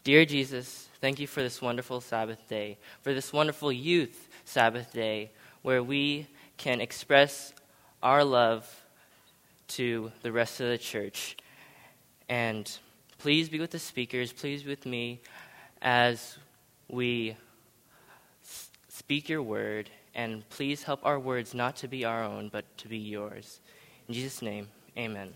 Dear Jesus, thank you for this wonderful Sabbath day, for this wonderful youth Sabbath day, where we can express our love to the rest of the church. And please be with the speakers, please be with me as we speak your word, and please help our words not to be our own, but to be yours. In Jesus' name, amen.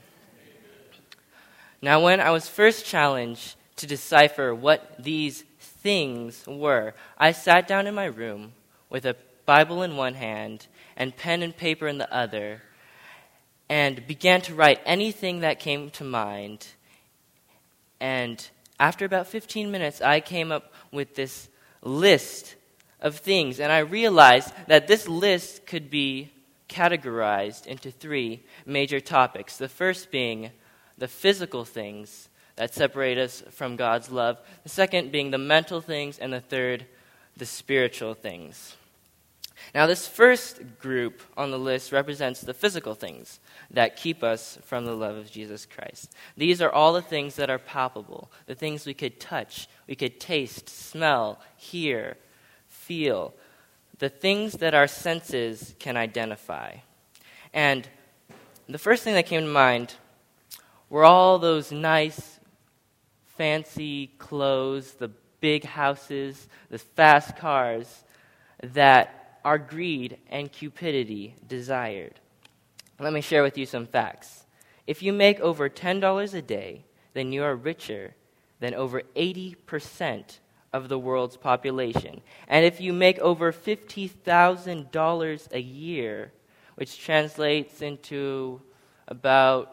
Now, when I was first challenged to decipher what these things were, I sat down in my room with a Bible in one hand and pen and paper in the other and began to write anything that came to mind. And after about 15 minutes, I came up with this list of things, and I realized that this list could be categorized into three major topics. The first being the physical things that separate us from God's love. The second being the mental things, and the third, the spiritual things. Now, this first group on the list represents the physical things that keep us from the love of Jesus Christ. These are all the things that are palpable, the things we could touch, we could taste, smell, hear, feel, the things that our senses can identify. And the first thing that came to mind were all those nice, fancy clothes, the big houses, the fast cars that our greed and cupidity desired. Let me share with you some facts. If you make over $10 a day, then you are richer than over 80% of the world's population. And if you make over $50,000 a year, which translates into about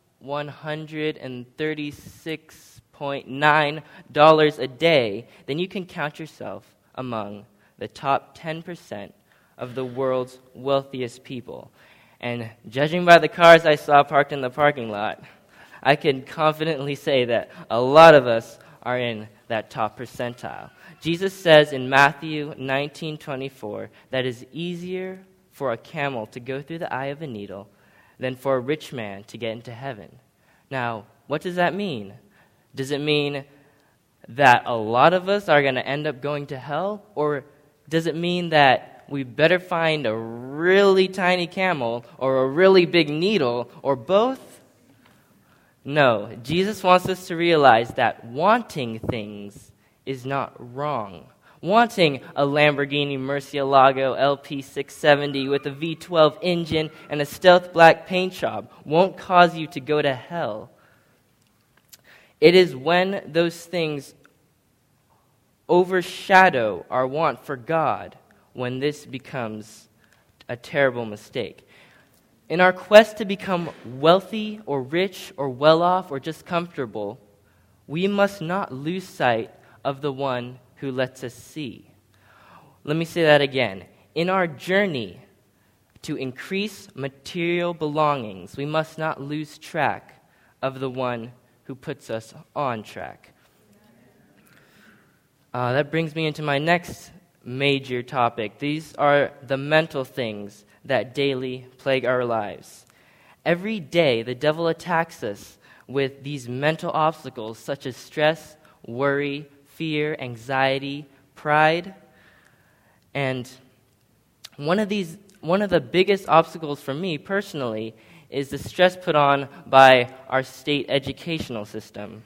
$136.9 a day, then you can count yourself among the top 10% of the world's wealthiest people. And judging by the cars I saw parked in the parking lot, I can confidently say that a lot of us are in that top percentile. Jesus says in Matthew 19:24 that it is easier for a camel to go through the eye of a needle than for a rich man to get into heaven. Now, what does that mean? Does it mean that a lot of us are going to end up going to hell? Or does it mean that we better find a really tiny camel or a really big needle or both? No, Jesus wants us to realize that wanting things is not wrong. Wanting a Lamborghini Murcielago LP670 with a V12 engine and a stealth black paint job won't cause you to go to hell. It is when those things overshadow our want for God when this becomes a terrible mistake. In our quest to become wealthy or rich or well-off or just comfortable, we must not lose sight of the one who lets us see. Let me say that again. In our journey to increase material belongings, we must not lose track of the one who puts us on track. That brings me into my next major topic. These are the mental things that daily plague our lives. Every day, the devil attacks us with these mental obstacles such as stress, worry, fear, anxiety, pride. And one of the biggest obstacles for me personally is the stress put on by our state educational system.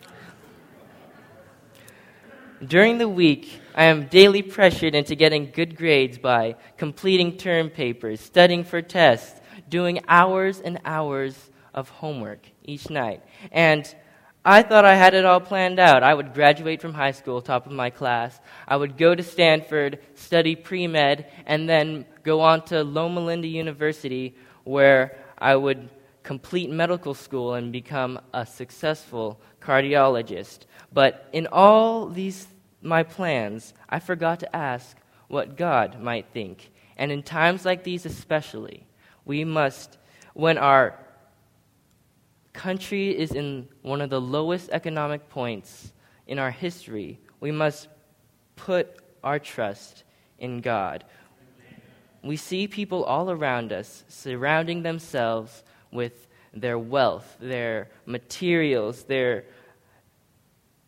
During the week, I am daily pressured into getting good grades by completing term papers, studying for tests, doing hours and hours of homework each night. And I thought I had it all planned out. I would graduate from high school, top of my class. I would go to Stanford, study pre-med, and then go on to Loma Linda University, where I would complete medical school and become a successful cardiologist. But in all these my plans, I forgot to ask what God might think. And in times like these especially, we must, when our country is in one of the lowest economic points in our history, we must put our trust in God. We see people all around us surrounding themselves with their wealth, their materials, their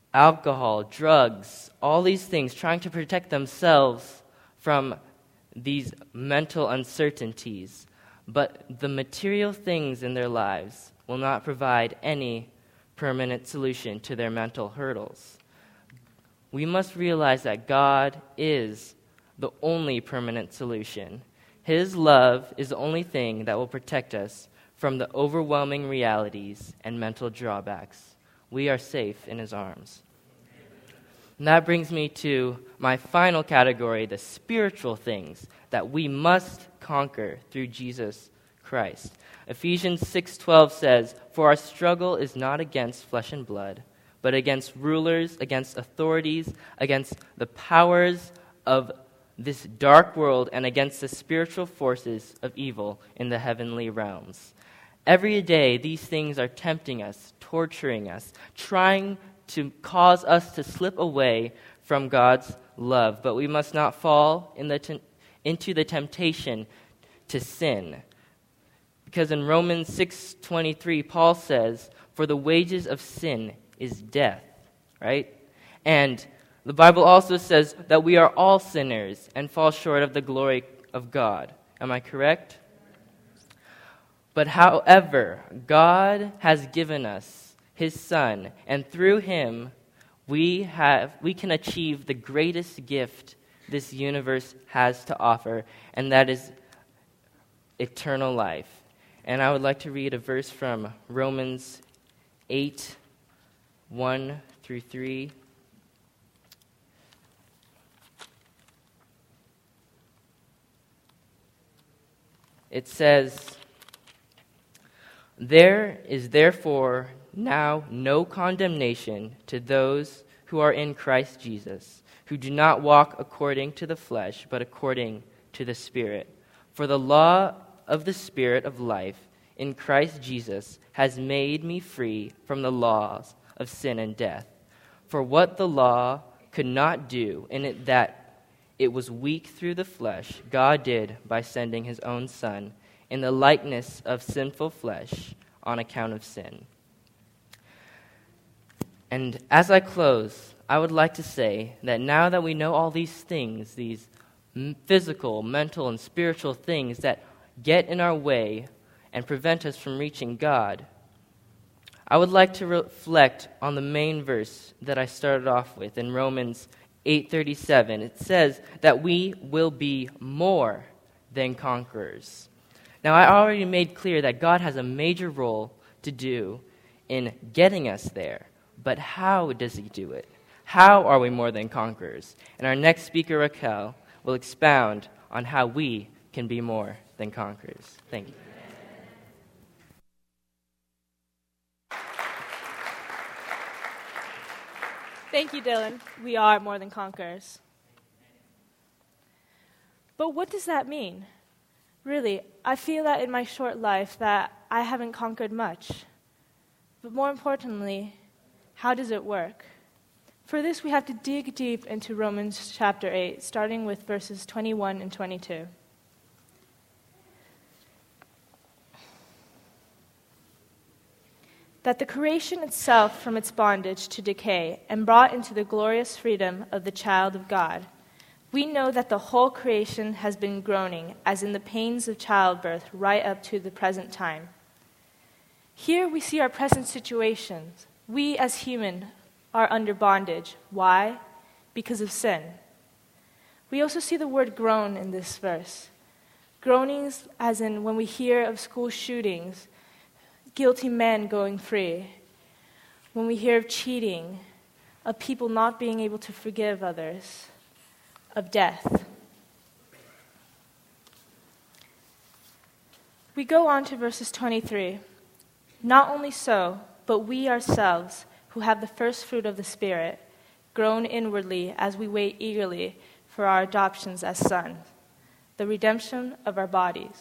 alcohol, drugs, all these things, trying to protect themselves from these mental uncertainties. But the material things in their lives will not provide any permanent solution to their mental hurdles. We must realize that God is the only permanent solution. His love is the only thing that will protect us from the overwhelming realities and mental drawbacks. We are safe in His arms. And that brings me to my final category, the spiritual things that we must conquer through Jesus Christ. Ephesians 6:12 says, "For our struggle is not against flesh and blood, but against rulers, against authorities, against the powers of this dark world, and against the spiritual forces of evil in the heavenly realms." Every day, these things are tempting us, torturing us, trying to cause us to slip away from God's love. But we must not fall into the temptation to sin. Because in Romans 6:23, Paul says, "For the wages of sin is death," right? And the Bible also says that we are all sinners and fall short of the glory of God. Am I correct? But however, God has given us His Son, and through Him, we can achieve the greatest gift this universe has to offer, and that is eternal life. And I would like to read a verse from Romans 8:1-3. It says, "There is therefore now no condemnation to those who are in Christ Jesus, who do not walk according to the flesh, but according to the Spirit. For the law of the Spirit of life in Christ Jesus has made me free from the laws of sin and death. For what the law could not do, in it that it was weak through the flesh, God did by sending His own Son in the likeness of sinful flesh on account of sin." And as I close, I would like to say that now that we know all these things, these physical, mental, and spiritual things that get in our way and prevent us from reaching God, I would like to reflect on the main verse that I started off with in Romans 8:37. It says that we will be more than conquerors. Now, I already made clear that God has a major role to do in getting us there, but how does He do it? How are we more than conquerors? And our next speaker, Raquel, will expound on how we can be more than conquerors. Thank you. Thank you, Dylan. We are more than conquerors. But what does that mean? Really, I feel that in my short life that I haven't conquered much. But more importantly, how does it work? For this, we have to dig deep into Romans chapter 8, starting with verses 21 and 22. That the creation itself from its bondage to decay and brought into the glorious freedom of the child of God, we know that the whole creation has been groaning as in the pains of childbirth right up to the present time. Here we see our present situations. We as human are under bondage. Why? Because of sin. We also see the word groan in this verse. Groanings as in when we hear of school shootings, guilty men going free, when we hear of cheating, of people not being able to forgive others, of death. We go on to verses 23. Not only so, but we ourselves, who have the first fruit of the Spirit, groan inwardly as we wait eagerly for our adoptions as sons, the redemption of our bodies.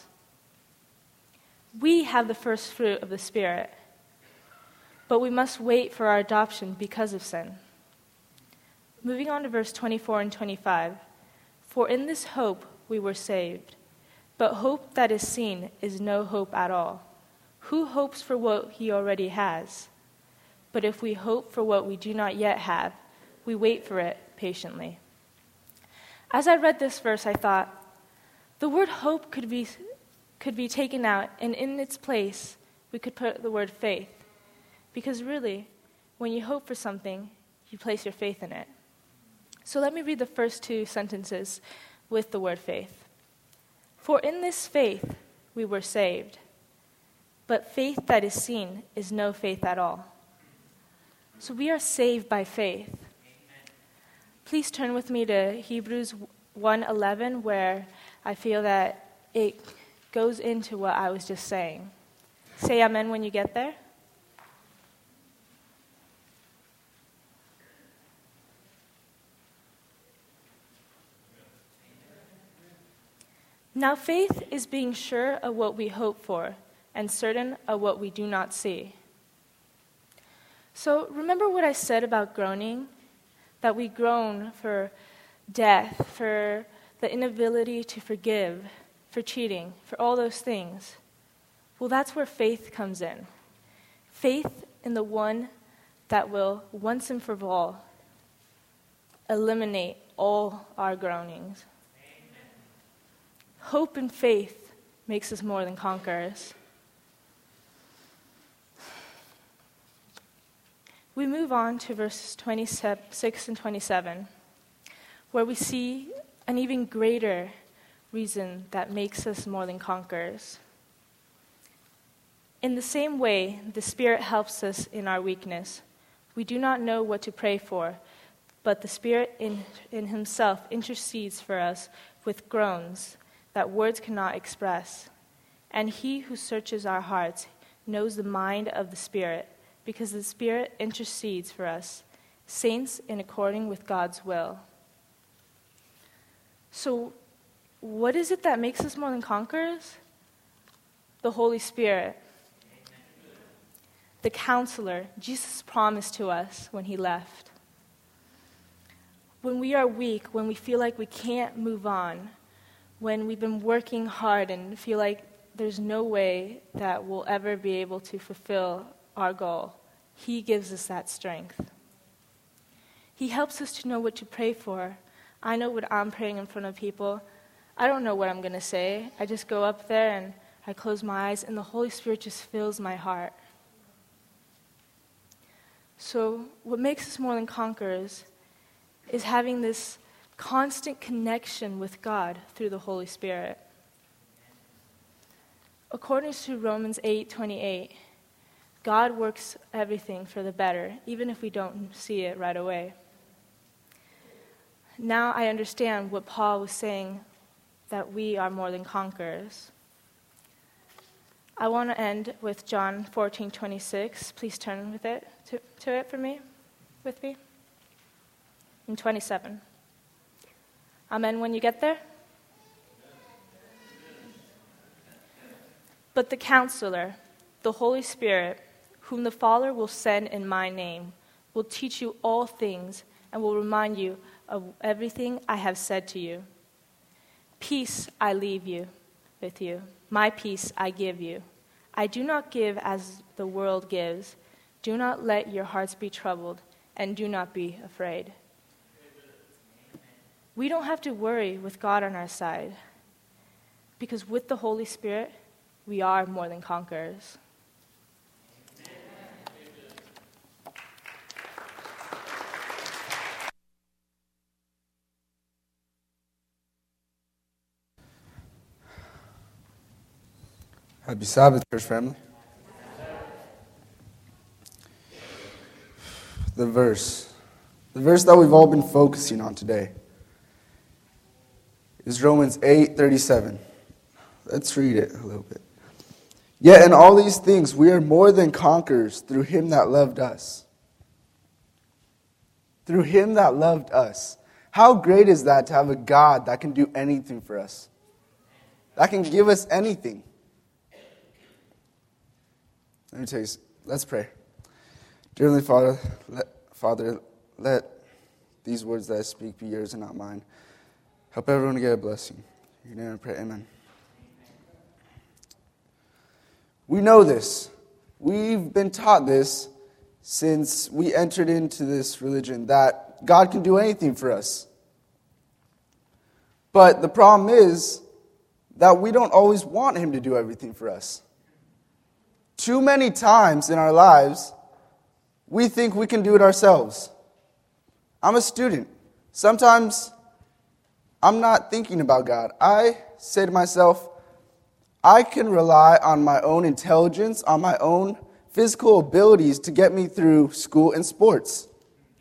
We have the first fruit of the Spirit, but we must wait for our adoption because of sin. Moving on to verse 24 and 25. For in this hope we were saved, but hope that is seen is no hope at all. Who hopes for what he already has? But if we hope for what we do not yet have, we wait for it patiently. As I read this verse, I thought, the word hope could be taken out, and in its place, we could put the word faith. Because really, when you hope for something, you place your faith in it. So let me read the first two sentences with the word faith. For in this faith we were saved. But faith that is seen is no faith at all. So we are saved by faith. Please turn with me to Hebrews 1:11, where I feel that it goes into what I was just saying. Say amen when you get there. Now faith is being sure of what we hope for and certain of what we do not see. So remember what I said about groaning? That we groan for death, for the inability to forgive, for cheating, for all those things. Well, that's where faith comes in. Faith in the one that will, once and for all, eliminate all our groanings. Amen. Hope and faith makes us more than conquerors. We move on to verses 26 and 27, where we see an even greater reason that makes us more than conquerors. In the same way, the Spirit helps us in our weakness. We do not know what to pray for, but the Spirit in Himself intercedes for us with groans that words cannot express. And He who searches our hearts knows the mind of the Spirit, because the Spirit intercedes for us, saints in according with God's will. So, what is it that makes us more than conquerors? The Holy Spirit. The Counselor, Jesus promised to us when He left. When we are weak, when we feel like we can't move on, when we've been working hard and feel like there's no way that we'll ever be able to fulfill our goal, He gives us that strength. He helps us to know what to pray for. I know when I'm praying in front of people, I don't know what I'm going to say. I just go up there and I close my eyes, and the Holy Spirit just fills my heart. So what makes us more than conquerors is having this constant connection with God through the Holy Spirit. According to Romans 8:28, God works everything for the better, even if we don't see it right away. Now I understand what Paul was saying, that we are more than conquerors. I want to end with John 14:26. Please turn with it to it for me, with me. And 27. Amen when you get there. But the Counselor, the Holy Spirit, whom the Father will send in my name, will teach you all things and will remind you of everything I have said to you. Peace I leave you with you. My peace I give you. I do not give as the world gives. Do not let your hearts be troubled, and do not be afraid. We don't have to worry with God on our side, because with the Holy Spirit, we are more than conquerors. Happy Sabbath, church family. The verse that we've all been focusing on today is Romans 8:37. Let's read it a little bit. Yet in all these things we are more than conquerors through Him that loved us. Through Him that loved us. How great is that, to have a God that can do anything for us? That can give us anything. Let me tell you, let's pray. Dear Heavenly Father, let these words that I speak be yours and not mine. Help everyone to get a blessing. In your name I pray, amen. We know this. We've been taught this since we entered into this religion that God can do anything for us. But the problem is that we don't always want him to do everything for us. Too many times in our lives, we think we can do it ourselves. I'm a student. Sometimes I'm not thinking about God. I say to myself, I can rely on my own intelligence, on my own physical abilities to get me through school and sports.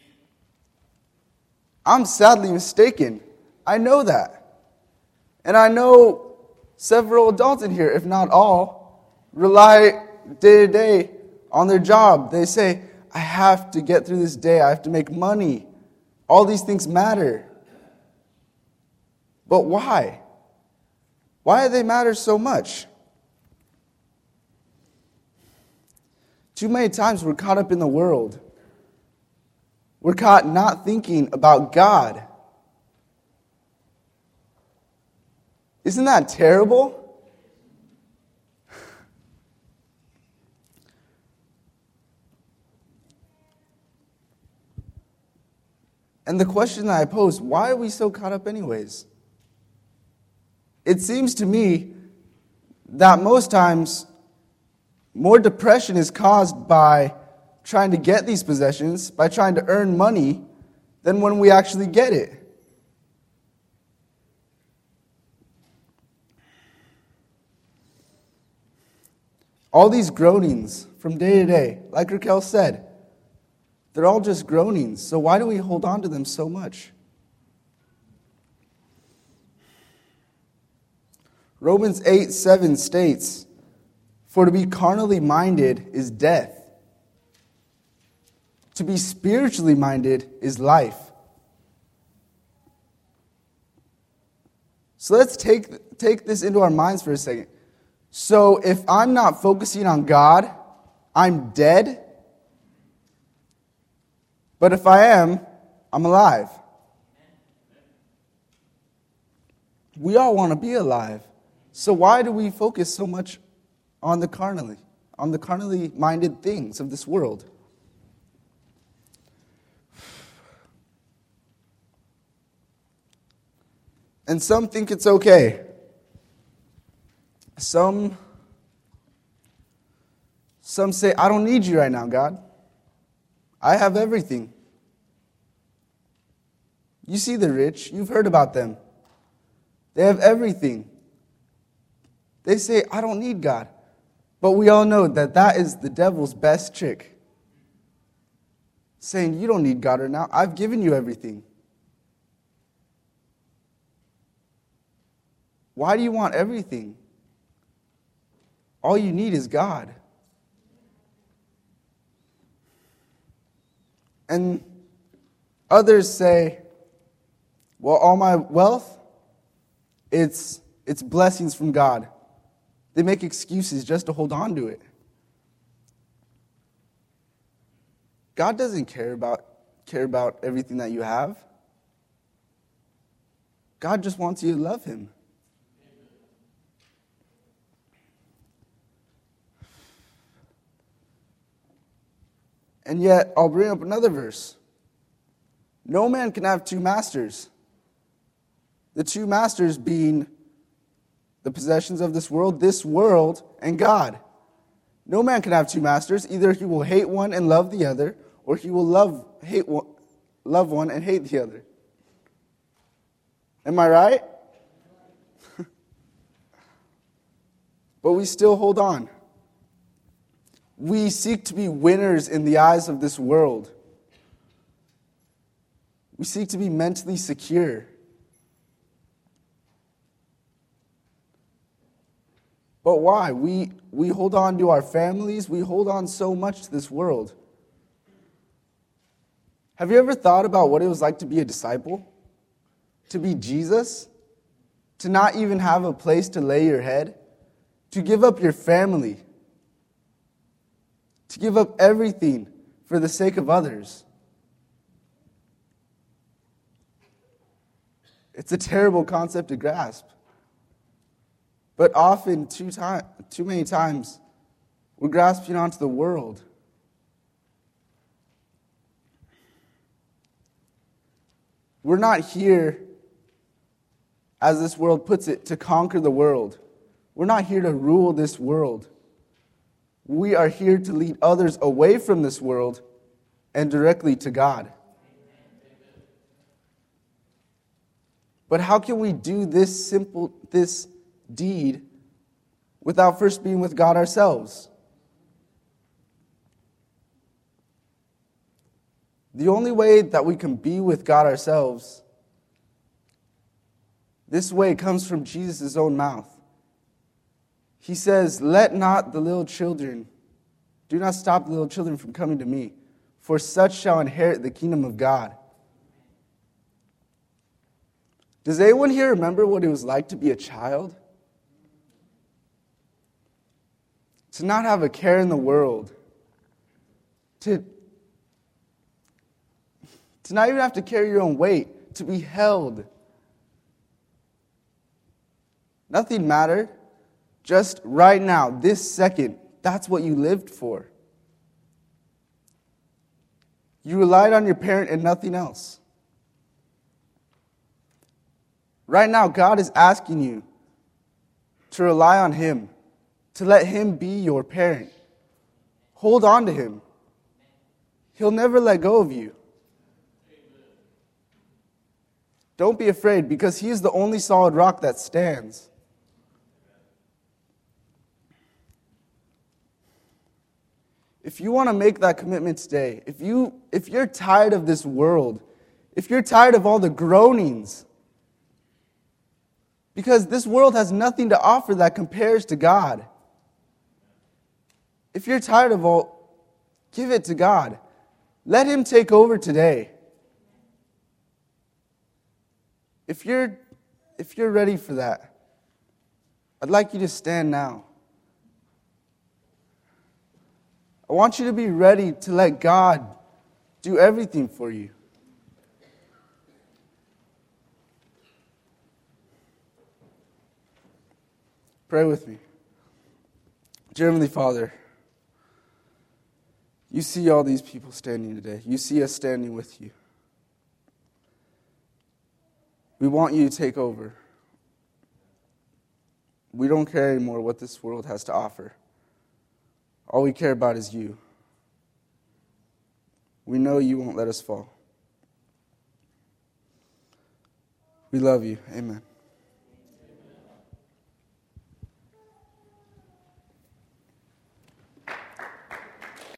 I'm sadly mistaken. I know that. And I know several adults in here, if not all, rely day to day on their job. They say, I have to get through this day. I have to make money. All these things matter. But why? Why do they matter so much? Too many times we're caught up in the world. We're caught not thinking about God. Isn't that terrible? And the question that I pose, why are we so caught up anyways? It seems to me that most times more depression is caused by trying to get these possessions, by trying to earn money, than when we actually get it. All these groanings from day to day, like Raquel said, they're all just groanings. So why do we hold on to them so much? Romans 8:7 states, "For to be carnally minded is death. To be spiritually minded is life." So let's take this into our minds for a second. So if I'm not focusing on God, I'm dead. But if I am, I'm alive. We all want to be alive. So why do we focus so much on the carnally minded things of this world? And some think it's okay. Some say, I don't need you right now, God. I have everything. You see the rich, you've heard about them. They have everything. They say, I don't need God. But we all know that that is the devil's best trick. Saying, you don't need God right now. I've given you everything. Why do you want everything? All you need is God. And others say, well, all my wealth, it's blessings from God. They make excuses just to hold on to it. God doesn't care about everything that you have. God just wants you to love him. And yet, I'll bring up another verse. No man can have two masters. The two masters being the possessions of this world, and God. No man can have two masters. Either he will hate one and love the other, or he will love one and hate the other. Am I right? But we still hold on. We seek to be winners in the eyes of this world. We seek to be mentally secure. But why? We hold on to our families. We hold on so much to this world. Have you ever thought about what it was like to be a disciple? To be Jesus? To not even have a place to lay your head? To give up your family? To give up everything for the sake of others? It's a terrible concept to grasp. But often, too many times, we're grasping onto the world. We're not here, as this world puts it, to conquer the world. We're not here to rule this world. We are here to lead others away from this world and directly to God. But how can we do this deed without first being with God ourselves? The only way that we can be with God ourselves, this way comes from Jesus' own mouth. He says, "Let not the little children, do not stop the little children from coming to me, for such shall inherit the kingdom of God." Does anyone here remember what it was like to be a child? To not have a care in the world. To not even have to carry your own weight. To be held. Nothing mattered. Just right now, this second, that's what you lived for. You relied on your parent and nothing else. Right now, God is asking you to rely on Him, to let Him be your parent. Hold on to Him. He'll never let go of you. Don't be afraid, because He is the only solid rock that stands. If you want to make that commitment today, if you're tired of this world, if you're tired of all the groanings, because this world has nothing to offer that compares to God. If you're tired of all, give it to God. Let Him take over today. If you're ready for that, I'd like you to stand now. I want you to be ready to let God do everything for you. Pray with me. Dear Heavenly Father, you see all these people standing today. You see us standing with you. We want you to take over. We don't care anymore what this world has to offer. All we care about is you. We know you won't let us fall. We love you. Amen.